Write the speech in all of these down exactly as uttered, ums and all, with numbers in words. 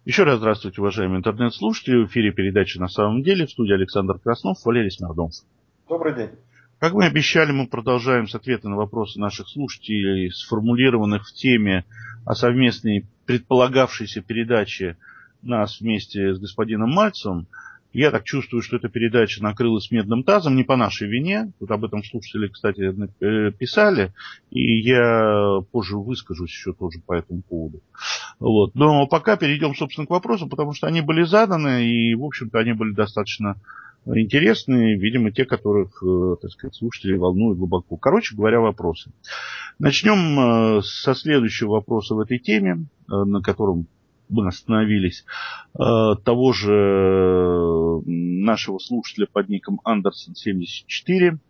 Еще раз здравствуйте, уважаемые интернет-слушатели. В эфире передача «На самом деле». В студии Александр Краснов, Валерий Смирнов. Добрый день. Как мы обещали, мы продолжаем с ответами на вопросы наших слушателей, сформулированных в теме о совместной предполагавшейся передаче нас вместе с господином Мальцевым. Я так чувствую, что эта передача накрылась медным тазом, не по нашей вине. Тут об этом слушатели, кстати, писали, и я позже выскажусь еще тоже по этому поводу. Вот. Но пока перейдем, собственно, к вопросам, потому что они были заданы, и, в общем-то, они были достаточно интересные, видимо, те, которых, так сказать, слушатели волнуют глубоко. Короче говоря, вопросы. Начнем со следующего вопроса в этой теме, на котором мы остановились, того же нашего слушателя под ником Андерсон семьдесят четыре,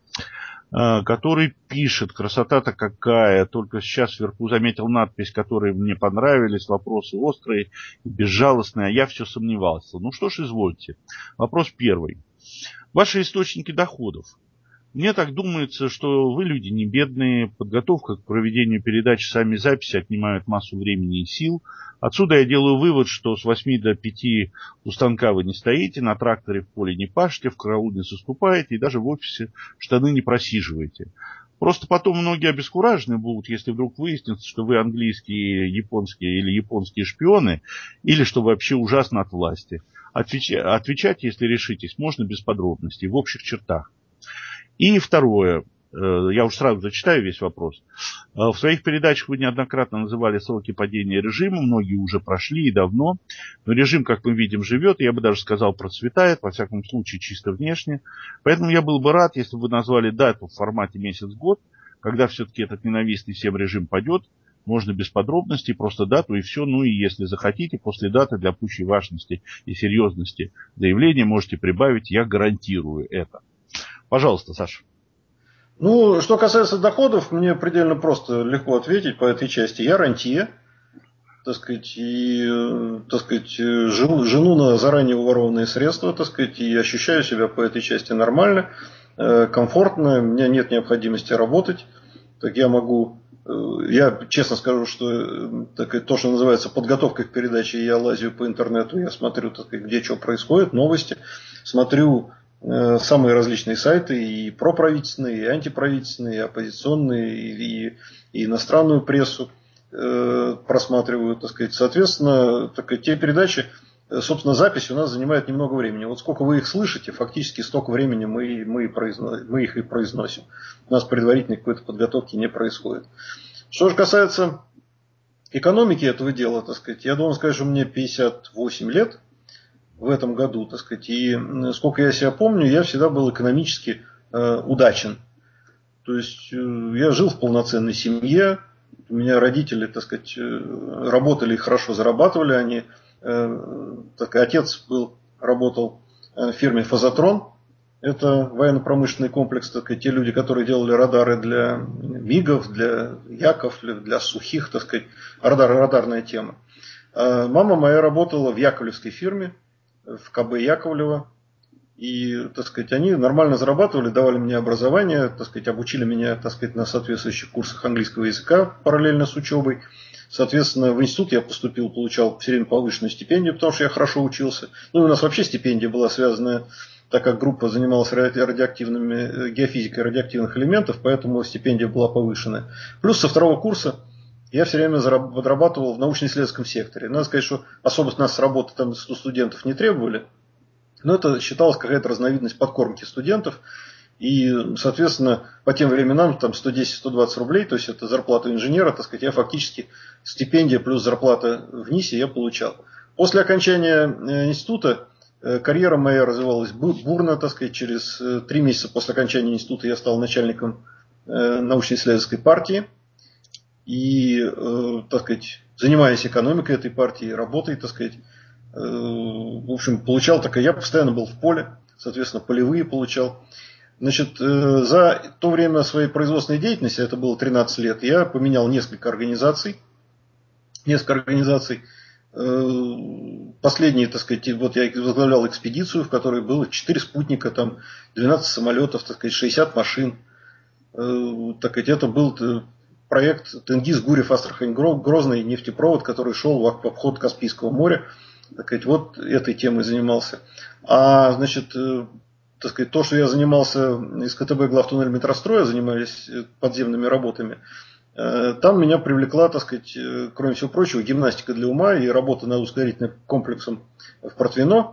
который пишет: красота-то какая, только сейчас вверху заметил надпись, которые мне понравились, вопросы острые и безжалостные, а я все сомневался. Ну что ж, извольте. Вопрос первый. Ваши источники доходов. Мне так думается, что вы люди не бедные, подготовка к проведению передач, сами записи отнимают массу времени и сил. Отсюда я делаю вывод, что с восьми до пяти у станка вы не стоите, на тракторе в поле не пашете, в караульнице скупаете и даже в офисе штаны не просиживаете. Просто потом многие обескуражены будут, если вдруг выяснится, что вы английские, японские или японские шпионы, или что вы вообще ужасно от власти. Отвечать, отвечать, если решитесь, можно без подробностей, в общих чертах. И второе, я уж сразу зачитаю весь вопрос. В своих передачах вы неоднократно называли сроки падения режима, многие уже прошли и давно, но режим, как мы видим, живет, я бы даже сказал, процветает, во всяком случае чисто внешне. Поэтому я был бы рад, если бы вы назвали дату в формате месяц-год, когда все-таки этот ненавистный всем режим падет. Можно без подробностей, просто дату и все. Ну и если захотите, после даты для пущей важности и серьезности заявления можете прибавить «я гарантирую это». Пожалуйста, Саша. Ну, что касается доходов, мне предельно просто легко ответить по этой части. Я рантье, так сказать, и, так сказать, живу, жену на заранее уворованные средства, так сказать, и ощущаю себя по этой части нормально, комфортно, у меня нет необходимости работать, так я могу, я честно скажу, что так сказать, то, что называется подготовкой к передаче, я лазю по интернету, я смотрю, так сказать, где что происходит, новости, смотрю самые различные сайты, и проправительственные, и антиправительственные, и оппозиционные, и, и иностранную прессу э, просматриваю, так сказать. Соответственно, так сказать, те передачи, собственно, запись у нас занимает немного времени. Вот сколько вы их слышите, фактически столько времени мы, мы, произно, мы их и произносим. У нас предварительной какой-то подготовки не происходит. Что же касается экономики этого дела, так сказать, я должен сказать, что мне пятьдесят восемь лет в этом году, так сказать, и сколько я себя помню, я всегда был экономически э, удачен. То есть э, я жил в полноценной семье, у меня родители, так сказать, э, работали и хорошо зарабатывали, они, э, так, отец был, работал в фирме «Фазотрон», это военно-промышленный комплекс, так сказать, те люди, которые делали радары для МИГов, для Яков, для Сухих, так сказать, радар, радарная тема. А мама моя работала в яковлевской фирме, в ка бэ Яковлева. И, так сказать, они нормально зарабатывали, давали мне образование, так сказать, обучили меня, так сказать, на соответствующих курсах английского языка параллельно с учебой. Соответственно, в институт я поступил, получал все время повышенную стипендию, потому что я хорошо учился. Ну, и у нас вообще стипендия была связана, так как группа занималась радиоактивными, геофизикой радиоактивных элементов, поэтому стипендия была повышенная. Плюс со второго курса я все время подрабатывал в научно-исследовательском секторе. Надо сказать, что особо нас работы там студентов не требовали, но это считалось какая-то разновидность подкормки студентов. И, соответственно, по тем временам там сто десять - сто двадцать рублей, то есть это зарплата инженера, так сказать, я фактически стипендия плюс зарплата в НИСе я получал. После окончания института карьера моя развивалась бурно, так сказать, через три месяца после окончания института я стал начальником научно-исследовательской партии. И, э, так сказать, занимаясь экономикой этой партии, работой, так сказать, э, в общем, получал так, я постоянно был в поле, соответственно, полевые получал. Значит, э, за то время своей производственной деятельности, это было тринадцать лет, я поменял несколько организаций, несколько организаций. Э, последние, так сказать, вот я возглавлял экспедицию, в которой было четыре спутника, там, двенадцать самолетов, так сказать, шестьдесят машин. Э, так сказать, это был проект Тенгиз, Гурьев, Астрахань, Грозный нефтепровод, который шел в обход Каспийского моря. Так сказать, вот этой темой занимался. А, значит, так сказать, то, что я занимался из КТБ главтуннель метростроя, занимались подземными работами, там меня привлекла, так сказать, кроме всего прочего, гимнастика для ума и работа над ускорительным комплексом в Портвино.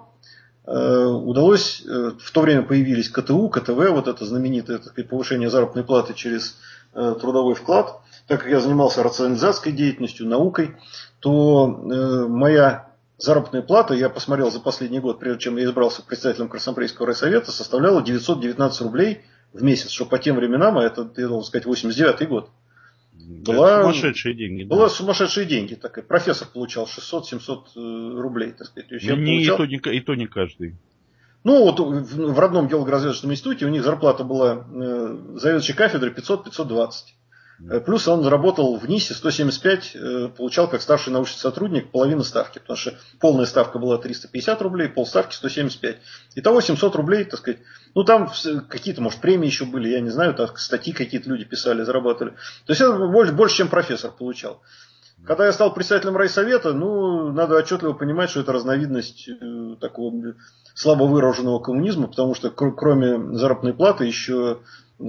Удалось, в то время появились КТУ, КТВ, вот это знаменитое, так сказать, повышение заработной платы через трудовой вклад. Так как я занимался рационализацией деятельностью, наукой, то моя заработная плата, я посмотрел за последний год, прежде чем я избрался председателем Краснопресненского райсовета, составляла девятьсот девятнадцать рублей в месяц, что по тем временам, а это, я должен сказать, восемьдесят девятый год, была, сумасшедшие деньги. Да. Была сумасшедшие деньги. Так, профессор получал шестьсот-семьсот рублей. Так сказать. Я не, получал... и, то не, и то не каждый. Ну, вот в, в родном геологоразведочном институте у них зарплата была э, заведующей кафедры пятьсот - пятьсот двадцать. Плюс он работал в НИСе сто семьдесят пять, получал как старший научный сотрудник половину ставки, потому что полная ставка была триста пятьдесят рублей, полставки сто семьдесят пять. Итого семьсот рублей, так сказать. Ну, там какие-то, может, премии еще были, я не знаю, так, статьи какие-то люди писали, зарабатывали. То есть это больше, больше, чем профессор получал. Когда я стал председателем райсовета, ну, надо отчетливо понимать, что это разновидность э, такого слабо выраженного коммунизма, потому что кр- кроме заработной платы еще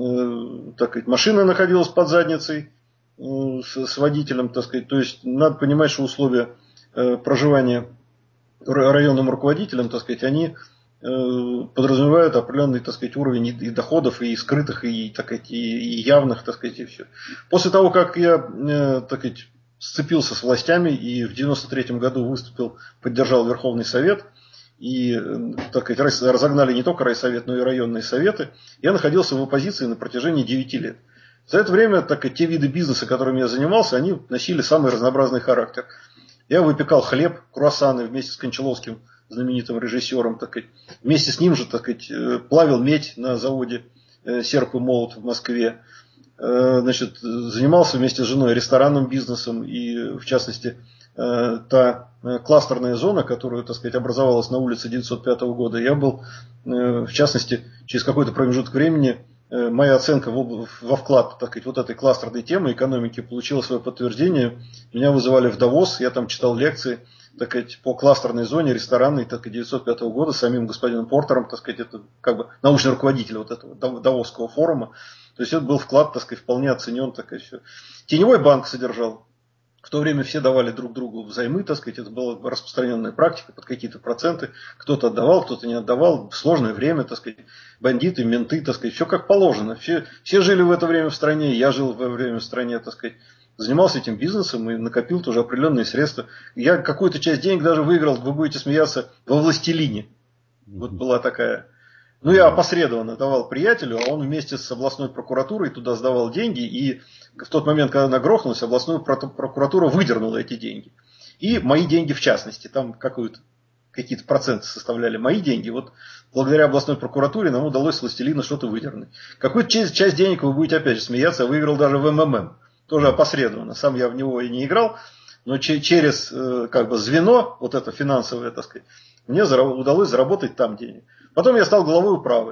так сказать, машина находилась под задницей э, с, с водителем, так сказать. То есть надо понимать, что условия э, проживания районным руководителем, так сказать, они э, подразумевают определенный, так сказать, уровень и, и доходов, и скрытых, и, так сказать, и, и явных, так сказать, и все. После того, как я, э, так сказать, сцепился с властями и в девяносто третьем году выступил, поддержал Верховный Совет, и, так сказать, разогнали не только райсовет, но и районные советы, я находился в оппозиции на протяжении девяти лет. За это время, так сказать, те виды бизнеса, которыми я занимался, они носили самый разнообразный характер. Я выпекал хлеб, круассаны вместе с Кончаловским, знаменитым режиссером, так сказать. Вместе с ним же, так сказать, плавил медь на заводе «Серп и молот» в Москве. Значит, занимался вместе с женой ресторанным бизнесом и, в частности, та кластерная зона, которая, так сказать, образовалась на улице девятьсот пятого года, я был, в частности, через какой-то промежуток времени, моя оценка во вклад, так сказать, вот этой кластерной темы экономики получила свое подтверждение. Меня вызывали в Давос, я там читал лекции, так сказать, по кластерной зоне ресторанной, так сказать, девятьсот пятого года с самим господином Портером, так сказать, это как бы научный руководитель вот этого Давосского форума. То есть это был вклад, так сказать, вполне оценен, так сказать, все. Теневой банк содержал. В то время все давали друг другу взаймы, так сказать, это была распространенная практика под какие-то проценты. Кто-то отдавал, кто-то не отдавал. В сложное время, так сказать, бандиты, менты, так сказать, все как положено. Все, все жили в это время в стране, я жил в это время в стране, так сказать. Занимался этим бизнесом и накопил тоже определенные средства. Я какую-то часть денег даже выиграл, вы будете смеяться, во «Властелине». Вот была такая... Ну, я опосредованно давал приятелю, а он вместе с областной прокуратурой туда сдавал деньги, и в тот момент, когда она грохнулась, областная прокуратура выдернула эти деньги. И мои деньги в частности, там какие-то проценты составляли мои деньги. Вот благодаря областной прокуратуре нам удалось с «Властелина» что-то выдернуть. Какую-то часть, часть денег вы будете опять же смеяться, я выиграл даже в эм эм эм, тоже опосредованно. Сам я в него и не играл, но через как бы звено, вот это финансовое, так сказать, мне удалось заработать там денег. Потом я стал главой управы.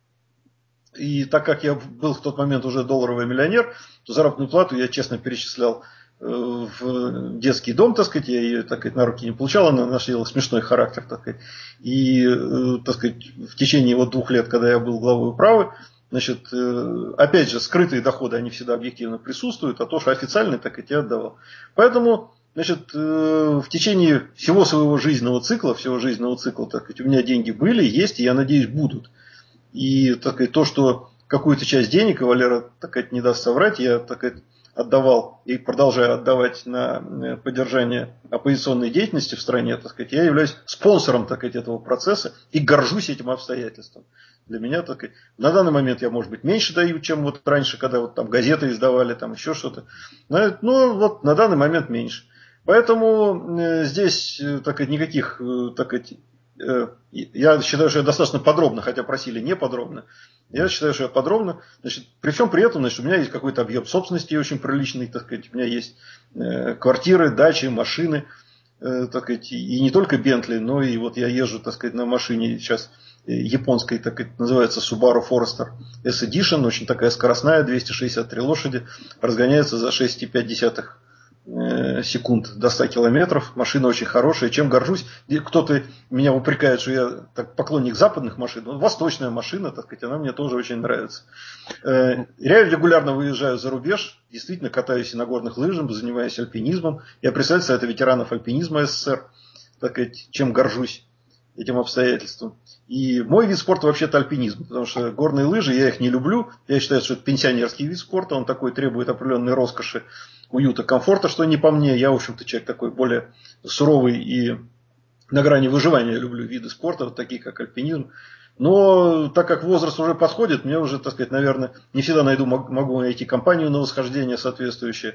И так как я был в тот момент уже долларовый миллионер, то заработную плату я честно перечислял в детский дом, так сказать, я ее, так сказать, на руки не получал, она носила смешной характер, так сказать. И, так сказать, в течение вот двух лет, когда я был главой управы, значит, опять же, скрытые доходы, они всегда объективно присутствуют, а то, что официальные, так сказать, я отдавал. Поэтому... Значит, в течение всего своего жизненного цикла, всего жизненного цикла, так сказать, у меня деньги были, есть и, я надеюсь, будут. И, так сказать, то, что какую-то часть денег, и Валера, так сказать, не даст соврать, я, так сказать, отдавал и продолжаю отдавать на поддержание оппозиционной деятельности в стране, так сказать, я являюсь спонсором, так сказать, этого процесса и горжусь этим обстоятельством. Для меня, так сказать, на данный момент я, может быть, меньше даю, чем вот раньше, когда вот там газеты издавали, там еще что-то. Но вот на данный момент меньше. Поэтому э, здесь, э, так сказать, никаких, э, так сказать, э, я считаю, что я достаточно подробно, хотя просили не подробно, я считаю, что я подробно, значит, при всем при этом, значит, у меня есть какой-то объем собственности очень приличный, так сказать, у меня есть э, квартиры, дачи, машины, э, так сказать, и не только Бентли, но и вот я езжу, так сказать, на машине сейчас японской, так сказать, называется Subaru Forester эс Edition, очень такая скоростная, двести шестьдесят три лошади, разгоняется за шесть целых пять десятых секунд до ста километров. Машина очень хорошая, чем горжусь. Кто-то меня упрекает, что я так, поклонник западных машин. Ну, восточная машина, так сказать, она мне тоже очень нравится. Я регулярно выезжаю за рубеж, действительно катаюсь и на горных лыжах, занимаюсь альпинизмом. Я представитель Совета ветеранов альпинизма СССР, так сказать, чем горжусь этим обстоятельством. И мой вид спорта вообще-то альпинизм, потому что горные лыжи, я их не люблю. Я считаю, что это пенсионерский вид спорта, он такой требует определенной роскоши, уюта, комфорта, что не по мне. Я, в общем-то, человек такой более суровый и на грани выживания люблю виды спорта, вот такие как альпинизм. Но так как возраст уже подходит, мне уже, так сказать, наверное, не всегда найду, могу найти компанию на восхождение соответствующее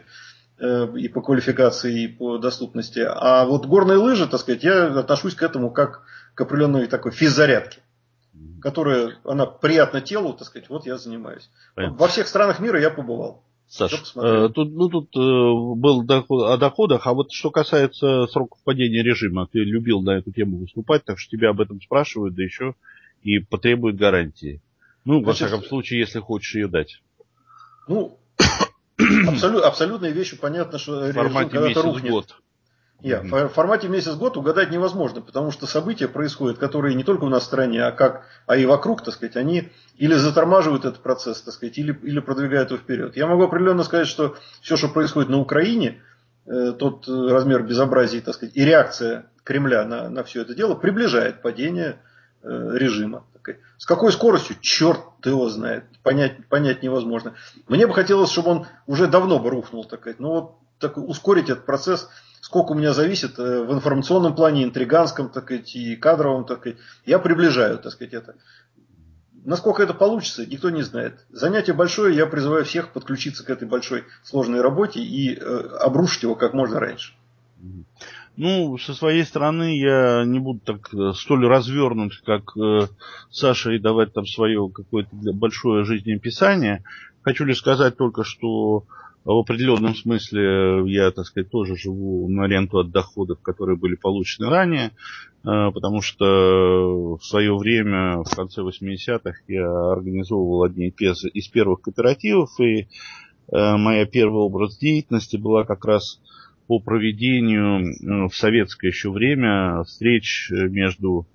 и по квалификации, и по доступности. А вот горные лыжи, так сказать, я отношусь к этому как к определенной такой физзарядке, которая, она приятна телу, так сказать, вот я занимаюсь. Понятно. Во всех странах мира я побывал. Саш, э, тут, ну, тут э, был доход, о доходах, а вот что касается сроков падения режима, ты любил на эту тему выступать, так что тебя об этом спрашивают, да еще и потребуют гарантии. Ну, Значит, во всяком случае, если хочешь ее дать. Ну, абсолют, абсолютной вещью понятно, что режим когда-то рухнет. Год. Yeah, mm-hmm. В формате месяц-год угадать невозможно, потому что события происходят, которые не только у нас в стране, а, как, а и вокруг, так сказать, они или затормаживают этот процесс, так сказать, или, или продвигают его вперед. Я могу определенно сказать, что все, что происходит на Украине, э, тот размер безобразия, так сказать, и реакция Кремля на, на все это дело приближает падение э, режима. С какой скоростью, черт его знает, понять, понять невозможно. Мне бы хотелось, чтобы он уже давно бы рухнул, так сказать, но вот так, ускорить этот процесс. Сколько у меня зависит в информационном плане, интриганском, так сказать, и кадровом, так сказать, я приближаю, так сказать, это. Насколько это получится, никто не знает. Занятие большое, я призываю всех подключиться к этой большой сложной работе и э, обрушить его как можно раньше. Ну, со своей стороны, я не буду так столь развернут, как э, Саша, и давать там свое какое-то большое жизнеописание. Хочу лишь сказать только, что в определенном смысле я, так сказать, тоже живу на ренту от доходов, которые были получены ранее, потому что в свое время, в конце восьмидесятых, я организовывал одни из первых кооперативов, и моя первая область деятельности была как раз по проведению в советское еще время встреч между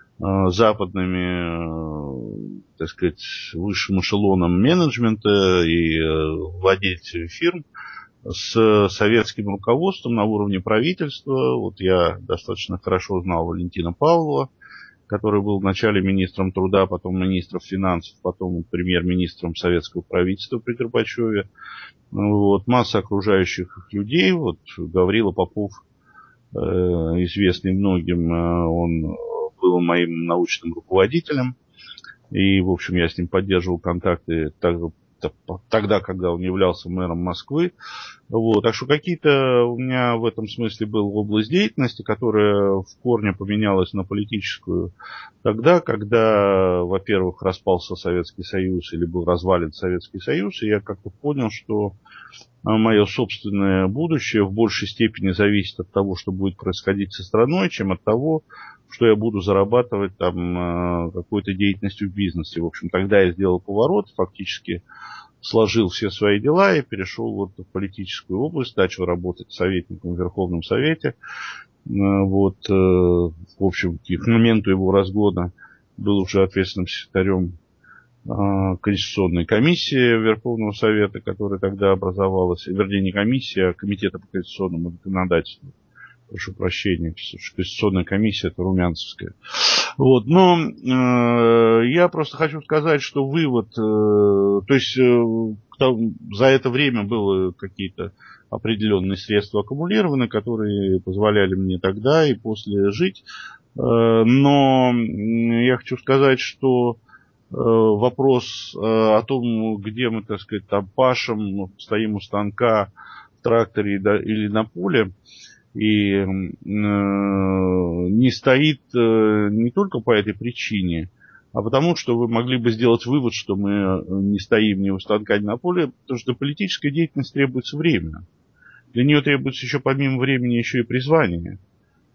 западными, так сказать, высшим эшелоном менеджмента и владельцами фирм с советским руководством на уровне правительства. Вот я достаточно хорошо знал Валентина Павлова, который был вначале министром труда, потом министром финансов, потом премьер-министром советского правительства при Горбачеве. Вот, масса окружающих людей. Вот Гаврила Попов, известный многим, он был моим научным руководителем, и, в общем, я с ним поддерживал контакты тогда, когда он являлся мэром Москвы. Вот. Так что какие-то у меня в этом смысле была область деятельности, которая в корне поменялась на политическую тогда, когда, во-первых, распался Советский Союз или был развален Советский Союз, и я как-то понял, что мое собственное будущее в большей степени зависит от того, что будет происходить со страной, чем от того, что я буду зарабатывать там какой-то деятельностью в бизнесе. В общем, тогда я сделал поворот, фактически сложил все свои дела и перешел вот в политическую область, начал работать советником в Верховном Совете. Вот, в общем, к моменту его разгона был уже ответственным секретарем Конституционной комиссии Верховного Совета, которая тогда образовалась, вернее, не комиссия, а комитета по конституционному законодательству. Прошу прощения, Конституционная комиссия, это Румянцевская. Вот, но э, я просто хочу сказать, что вывод, э, то есть э, за это время было какие-то определенные средства аккумулированы, которые позволяли мне тогда и после жить. Э, но я хочу сказать, что э, вопрос э, о том, где мы, так сказать, там пашем, стоим у станка, в тракторе или на поле, и э, не стоит э, не только по этой причине, а потому что вы могли бы сделать вывод, что мы не стоим ни у станка, ни на поле, потому что политическая деятельность требуется время. Для нее требуется еще помимо времени еще и призвание.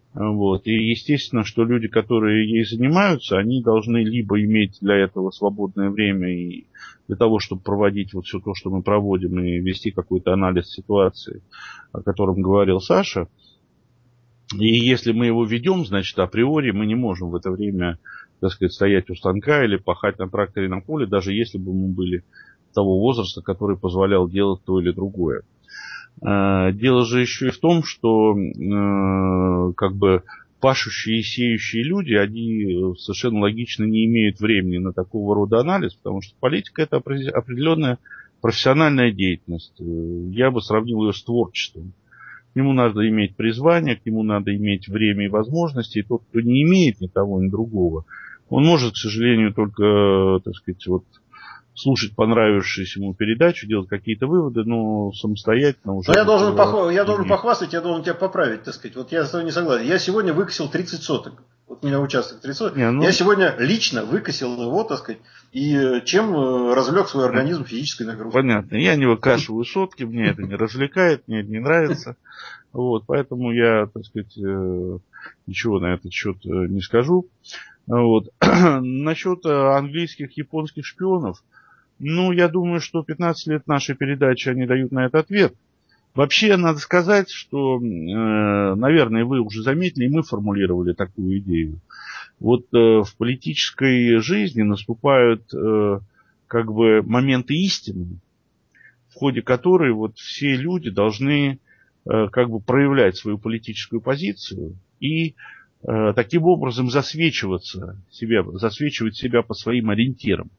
Вот. И естественно, что люди, которые ей занимаются, они должны либо иметь для этого свободное время и для того, чтобы проводить вот все то, что мы проводим, и вести какой-то анализ ситуации, о котором говорил Саша. И если мы его ведем, значит, априори мы не можем в это время, так сказать, стоять у станка или пахать на тракторе на поле, даже если бы мы были того возраста, который позволял делать то или другое. Дело же еще и в том, что э, как бы пашущие и сеющие люди, они совершенно логично не имеют времени на такого рода анализ, потому что политика – это определенная профессиональная деятельность. Я бы сравнил ее с творчеством. К нему надо иметь призвание, к нему надо иметь время и возможности. И тот, кто не имеет ни того, ни другого, он может, к сожалению, только, так сказать, вот, слушать понравившуюся ему передачу, делать какие-то выводы, но самостоятельно уже... Но я должен, пох... я должен похвастать, я должен тебя поправить, так сказать. Вот я с тобой не согласен. Я сегодня выкосил тридцать соток. Вот у меня участок тридцать соток. Не, ну... Я сегодня лично выкосил его, так сказать, и чем развлек свой организм физической нагрузкой. Понятно. Я не выкашиваю сотки, мне это не развлекает, мне это не нравится. Вот, поэтому я, так сказать, ничего на этот счет не скажу. Вот. Насчет английских, японских шпионов, ну, я думаю, что пятнадцать лет нашей передачи, они дают на это ответ. Вообще, надо сказать, что, наверное, вы уже заметили, и мы формулировали такую идею. Вот в политической жизни наступают как бы моменты истины, в ходе которой вот все люди должны как бы проявлять свою политическую позицию и таким образом засвечиваться себя, засвечивать себя по своим ориентирам.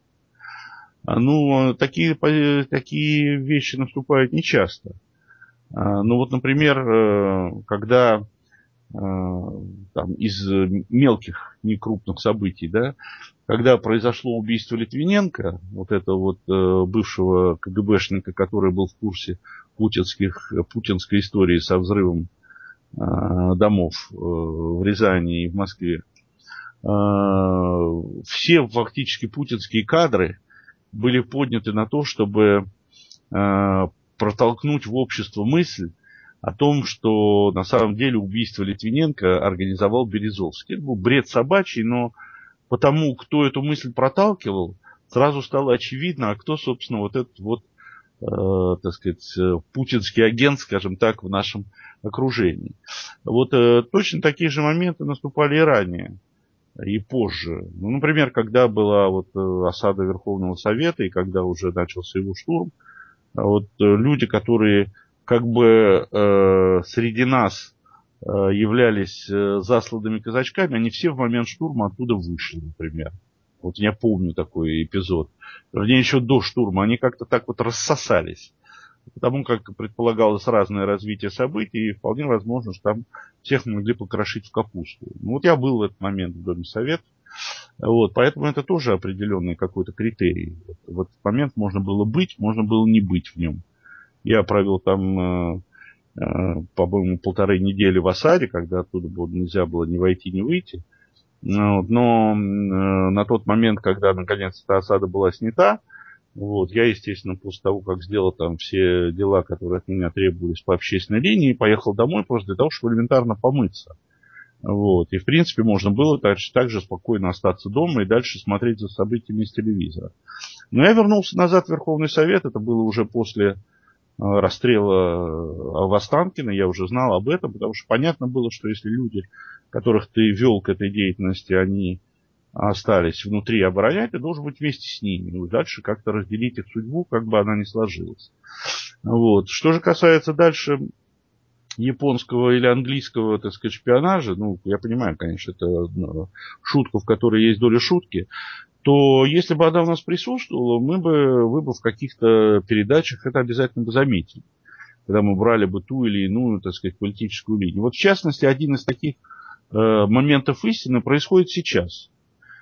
Ну, такие, такие вещи наступают нечасто. Ну, вот, например, когда там, из мелких, некрупных событий, да, когда произошло убийство Литвиненко, вот этого вот бывшего КГБшника, который был в курсе путинских, путинской истории со взрывом домов в Рязани и в Москве, все фактически путинские кадры были подняты на то, чтобы э, протолкнуть в общество мысль о том, что на самом деле убийство Литвиненко организовал Березовский. Это был бред собачий, но потому, кто эту мысль проталкивал, сразу стало очевидно, а кто, собственно, вот этот вот, э, так сказать, путинский агент, скажем так, в нашем окружении. Вот э, точно такие же моменты наступали и ранее. И позже. Ну, например, когда была вот осада Верховного Совета и когда уже начался его штурм, вот люди, которые как бы э, среди нас э, являлись э, засланными казачками, они все в момент штурма оттуда вышли, например. Вот я помню такой эпизод. Вернее, еще до штурма они как-то так вот рассосались. Потому как предполагалось разное развитие событий, и вполне возможно, что там всех могли покрошить в капусту. Ну, вот я был в этот момент в Доме Совета, вот, поэтому это тоже определенный какой-то критерий. Вот, в этот момент можно было быть, можно было не быть в нем. Я провел там, э, э, по-моему, полторы недели в осаде, когда оттуда было, нельзя было ни войти, ни выйти. Но, но э, на тот момент, когда наконец-то осада была снята, вот, я, естественно, после того, как сделал там все дела, которые от меня требовались по общественной линии, поехал домой просто для того, чтобы элементарно помыться. Вот. И, в принципе, можно было также, также спокойно остаться дома и дальше смотреть за событиями из телевизора. Но я вернулся назад в Верховный Совет. Это было уже после расстрела в Останкино. Я уже знал об этом, потому что понятно было, что если люди, которых ты вел к этой деятельности, они остались внутри оборонять, ты должен быть вместе с ними. И дальше как-то разделить их судьбу, как бы она ни сложилась. Вот. Что же касается дальше японского или английского, так сказать, шпионажа, ну, я понимаю, конечно, это шутка, в которой есть доля шутки, то если бы она у нас присутствовала, мы бы, вы бы в каких-то передачах это обязательно бы заметили, когда мы брали бы ту или иную, так сказать, политическую линию. Вот, в частности, один из таких э, моментов истины происходит сейчас.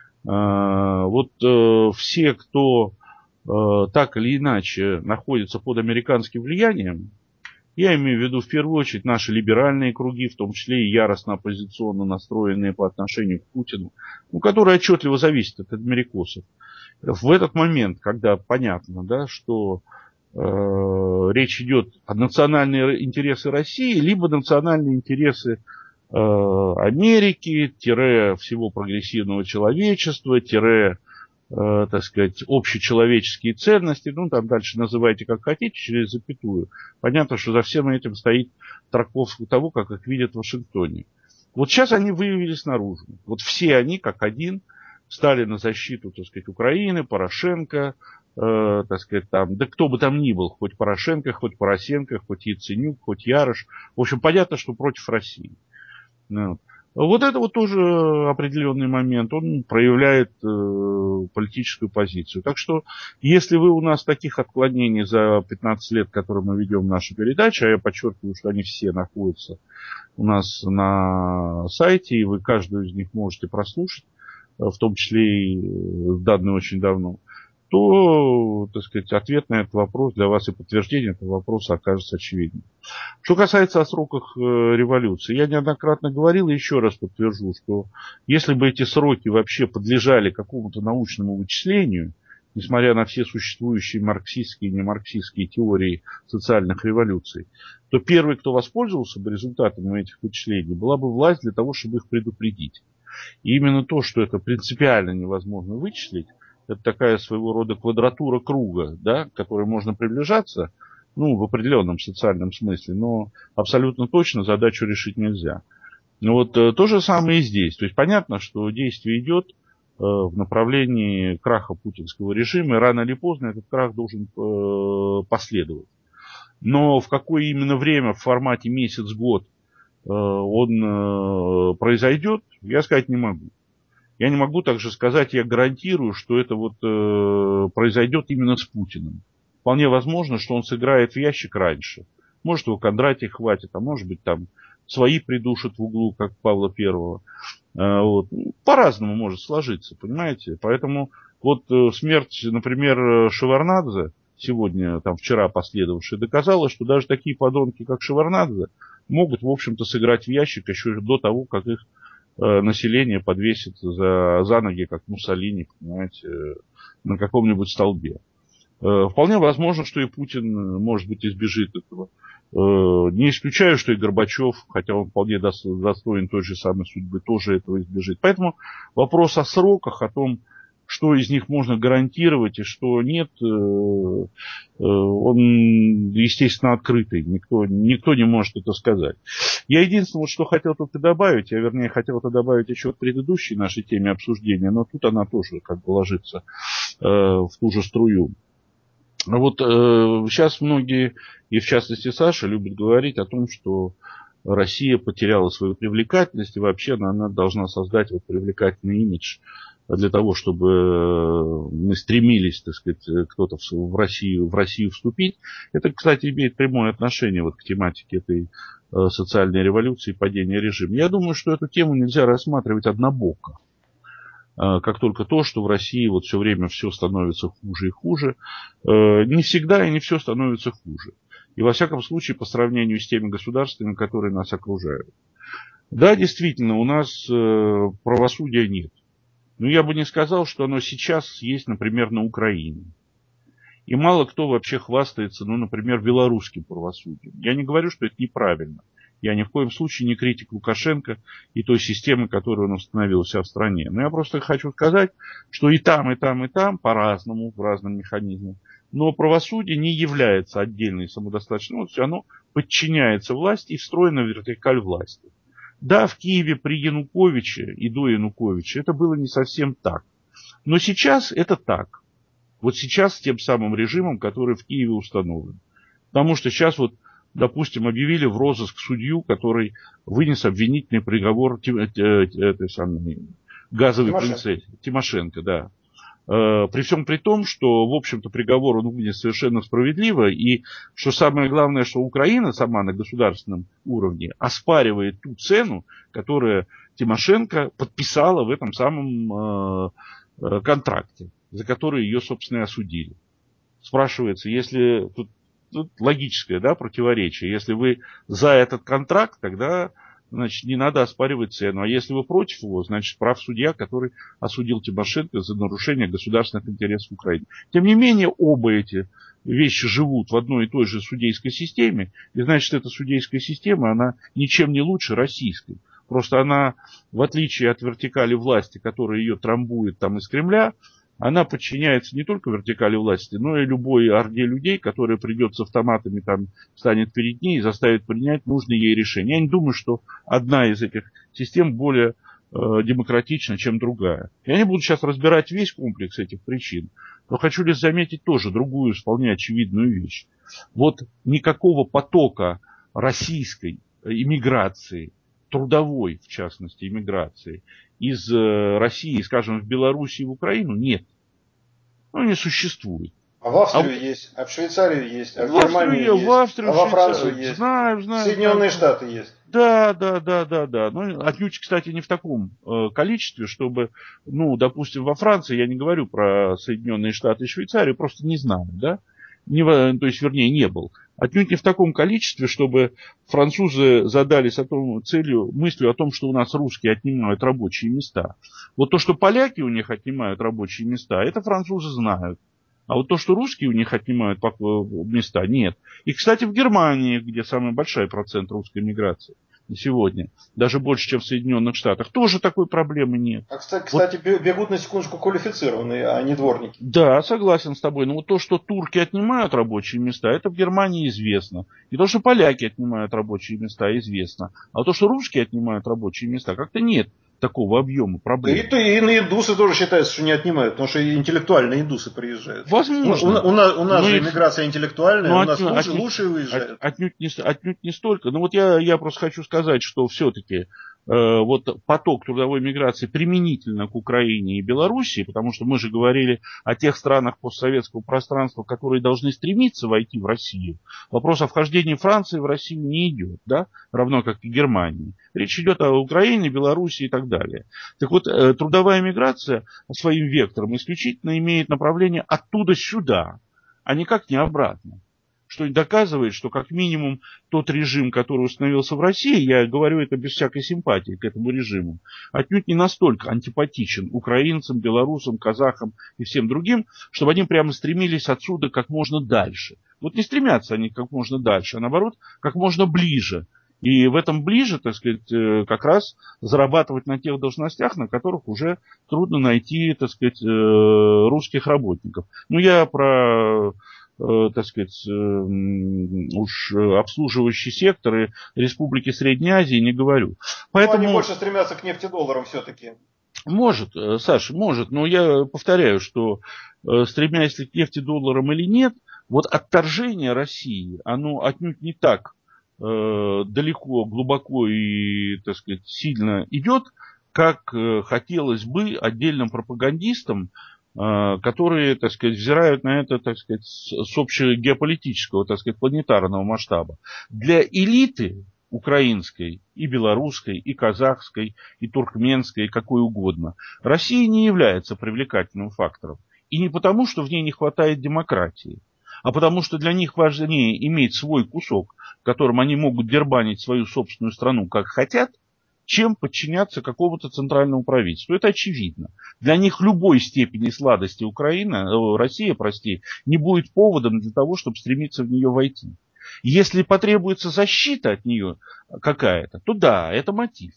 Вот э, все, кто э, так или иначе находится под американским влиянием, я имею в виду в первую очередь наши либеральные круги, в том числе и яростно оппозиционно настроенные по отношению к Путину, ну, которые отчетливо зависят от америкосов. В этот момент, когда понятно, да, что э, речь идет о национальные интересы России, либо национальные интересы Америки, тире всего прогрессивного человечества, тире, э, так сказать, общечеловеческие ценности, ну, там дальше называйте как хотите, через запятую. Понятно, что за всем этим стоит трактовка того, как их видят в Вашингтоне. Вот сейчас они выявились наружу. Вот все они, как один, стали на защиту, так сказать, Украины, Порошенко, э, так сказать, там, да кто бы там ни был, хоть Порошенко, хоть Поросенко, хоть Яценюк, хоть Ярош. В общем, понятно, что против России. Ну, вот это вот тоже определенный момент, он проявляет э, политическую позицию. Так что, если вы у нас таких отклонений за пятнадцать лет, которые мы ведем нашу передачу, а я подчеркиваю, что они все находятся у нас на сайте, и вы каждую из них можете прослушать, в том числе и данные очень давно, то, так сказать, ответ на этот вопрос для вас и подтверждение этого вопроса окажется очевидным. Что касается о сроках революции, я неоднократно говорил и еще раз подтвержу, что если бы эти сроки вообще подлежали какому-то научному вычислению, несмотря на все существующие марксистские и немарксистские теории социальных революций, то первый, кто воспользовался бы результатами этих вычислений, была бы власть для того, чтобы их предупредить. И именно то, что это принципиально невозможно вычислить, это такая своего рода квадратура круга, да, к которой можно приближаться, ну, в определенном социальном смысле, но абсолютно точно задачу решить нельзя. Ну вот то же самое и здесь. То есть понятно, что действие идет э, в направлении краха путинского режима, и рано или поздно этот крах должен э, последовать. Но в какое именно время, в формате месяц-год э, он э, произойдет, я сказать не могу. Я не могу также сказать, я гарантирую, что это вот э, произойдет именно с Путиным. Вполне возможно, что он сыграет в ящик раньше. Может, его Кондратий хватит, а может быть, там свои придушат в углу, как Павла Первого. Э, вот. По-разному может сложиться, понимаете? Поэтому вот э, смерть, например, Шеварнадзе, сегодня, там, вчера последовавшая, доказала, что даже такие подонки, как Шеварнадзе, могут, в общем-то, сыграть в ящик еще до того, как их население подвесит за, за ноги, как Муссолини, понимаете, на каком-нибудь столбе. Вполне возможно, что и Путин, может быть, избежит этого. Не исключаю, что и Горбачев, хотя он вполне достоин той же самой судьбы, тоже этого избежит. Поэтому вопрос о сроках, о том, что из них можно гарантировать и что нет, он, естественно, открытый. Никто, никто не может это сказать. Я единственное, что хотел только добавить, я, вернее, хотел это добавить еще к предыдущей нашей теме обсуждения, но тут она тоже как бы ложится э, в ту же струю. Вот э, сейчас многие, и в частности Саша, любят говорить о том, что Россия потеряла свою привлекательность, и вообще она, она должна создать вот привлекательный имидж для того, чтобы мы стремились, так сказать, кто-то в Россию, в Россию вступить. Это, кстати, имеет прямое отношение вот к тематике этой социальной революции и падения режима. Я думаю, что эту тему нельзя рассматривать однобоко. Как только то, что в России вот все время все становится хуже и хуже. Не всегда и не все становится хуже. И во всяком случае по сравнению с теми государствами, которые нас окружают. Да, действительно, у нас правосудия нет. Но я бы не сказал, что оно сейчас есть, например, на Украине. И мало кто вообще хвастается, ну, например, белорусским правосудием. Я не говорю, что это неправильно. Я ни в коем случае не критик Лукашенко и той системы, которую он установил у себя в стране. Но я просто хочу сказать, что и там, и там, и там по-разному, в разном механизме. Но правосудие не является отдельной самодостаточной областью, оно подчиняется власти и встроено в вертикаль власти. Да, в Киеве при Януковиче и до Януковича это было не совсем так. Но сейчас это так. Вот сейчас с тем самым режимом, который в Киеве установлен. Потому что сейчас вот, допустим, объявили в розыск судью, который вынес обвинительный приговор этой самой газовой принцессе Тимошенко, да. При всем при том, что, в общем-то, приговор он вынес совершенно справедливо, и что самое главное, что Украина сама на государственном уровне оспаривает ту цену, которую Тимошенко подписала в этом самом э, контракте, за который ее, собственно, и осудили. Спрашивается, если тут, тут логическое, да, противоречие, если вы за этот контракт, тогда, значит, не надо оспаривать цену. А если вы против его, значит, прав судья, который осудил Тимошенко за нарушение государственных интересов Украины. Тем не менее, оба эти вещи живут в одной и той же судейской системе, и значит, эта судейская система, она ничем не лучше российской. Просто она, в отличие от вертикали власти, которая ее трамбует там из Кремля, она подчиняется не только вертикали власти, но и любой орде людей, которая придет с автоматами, там, станет перед ней и заставит принять нужные ей решения. Я не думаю, что одна из этих систем более э, демократична, чем другая. Я не буду сейчас разбирать весь комплекс этих причин, но хочу лишь заметить тоже другую, вполне очевидную вещь. Вот никакого потока российской иммиграции, трудовой, в частности, иммиграции, из России, скажем, в Белоруссию и в Украину нет. Ну, не существует. А в Австрию а, есть, а в Швейцарию есть, а в, в Германию Австрию, есть, в Австрию, а во Францию Швейцарию. есть. Знаю, знаю. Соединенные знаю. Штаты есть. Да, да, да, да, да. Ну, отнюдь, кстати, не в таком э, количестве, чтобы, ну, допустим, во Франции, я не говорю про Соединенные Штаты и Швейцарию, просто не знаю, да. Не, то есть, вернее, не был. Отнюдь не в таком количестве, чтобы французы задались о том, целью, мыслью о том, что у нас русские отнимают рабочие места. Вот то, что поляки у них отнимают рабочие места, это французы знают. А вот то, что русские у них отнимают места, нет. И, кстати, в Германии, где самый большой процент русской миграции на сегодня, даже больше, чем в Соединенных Штатах, тоже такой проблемы нет. А, кстати, вот, кстати бегут на секундочку квалифицированные, а не дворники. Да, согласен с тобой. Но вот то, что турки отнимают рабочие места, это в Германии известно. И то, что поляки отнимают рабочие места, известно. А то, что русские отнимают рабочие места, как-то нет такого объема проблем. Да и, и на индусы тоже считается, что не отнимают, потому что интеллектуальные индусы приезжают. Возможно. У, у, у нас, у нас же их... иммиграция интеллектуальная, но у нас от, лучше, отнюдь, лучшие уезжают. От, отнюдь, не, отнюдь не столько. Но вот я, я просто хочу сказать, что все-таки э, вот поток трудовой миграции применительно к Украине и Белоруссии, потому что мы же говорили о тех странах постсоветского пространства, которые должны стремиться войти в Россию. Вопрос о вхождении Франции в Россию не идет, да? Равно как и Германии. Речь идет о Украине, Белоруссии и так далее. Так вот, э, трудовая миграция своим вектором исключительно имеет направление оттуда сюда, а никак не обратно. Что доказывает, что как минимум тот режим, который установился в России, я говорю это без всякой симпатии к этому режиму, отнюдь не настолько антипатичен украинцам, белорусам, казахам и всем другим, чтобы они прямо стремились отсюда как можно дальше. Вот не стремятся они как можно дальше, а наоборот, как можно ближе. И в этом ближе, так сказать, как раз зарабатывать на тех должностях, на которых уже трудно найти, так сказать, русских работников. Ну, я про, так сказать, уж обслуживающие секторы Республики Средней Азии не говорю. Поэтому... Ну, они больше стремятся к нефтедолларам все-таки. Может, Саша, может, но я повторяю, что стремясь ли к нефтедолларам или нет, вот отторжение России, оно отнюдь не так далеко, глубоко и, так сказать, сильно идет, как хотелось бы отдельным пропагандистам, которые, так сказать, взирают на это, так сказать, с общего геополитического, так сказать, планетарного масштаба. Для элиты украинской, и белорусской, и казахской, и туркменской, и какой угодно, Россия не является привлекательным фактором. И не потому, что в ней не хватает демократии, а потому что для них важнее иметь свой кусок, в котором они могут дербанить свою собственную страну как хотят, чем подчиняться какому-то центральному правительству. Это очевидно. Для них любой степени сладости Украина, Россия, прости, не будет поводом для того, чтобы стремиться в нее войти. Если потребуется защита от нее какая-то, то да, это мотив.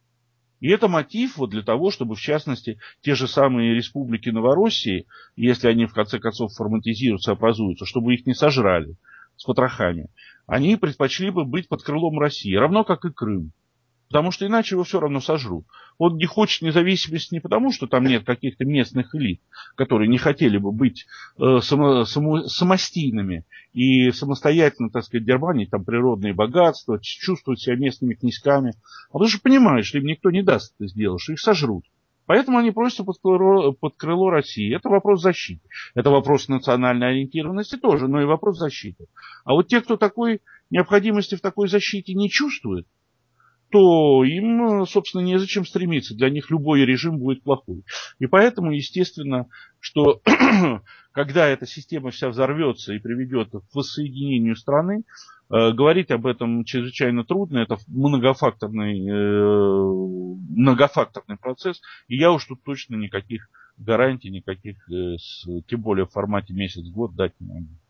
И это мотив вот для того, чтобы, в частности, те же самые республики Новороссии, если они в конце концов форматизируются, образуются, чтобы их не сожрали с потрохами, они предпочли бы быть под крылом России, равно как и Крым. Потому что иначе его все равно сожрут. Он не хочет независимости не потому, что там нет каких-то местных элит, которые не хотели бы быть э, само, само, самостийными и самостоятельно, так сказать, дербанить там природные богатства, чувствовать себя местными князьками. А потому что понимают, что им никто не даст это сделать, что их сожрут. Поэтому они просятся под крыло, под крыло России. Это вопрос защиты. Это вопрос национальной ориентированности тоже, но и вопрос защиты. А вот те, кто такой необходимости в такой защите не чувствует, то им, собственно, незачем стремиться. Для них любой режим будет плохой. И поэтому, естественно, что когда эта система вся взорвется и приведет к воссоединению страны, э, говорить об этом чрезвычайно трудно. Это многофакторный, э, многофакторный процесс. И я уж тут точно никаких гарантий, никаких, э, с, тем более в формате месяц-год, дать не могу.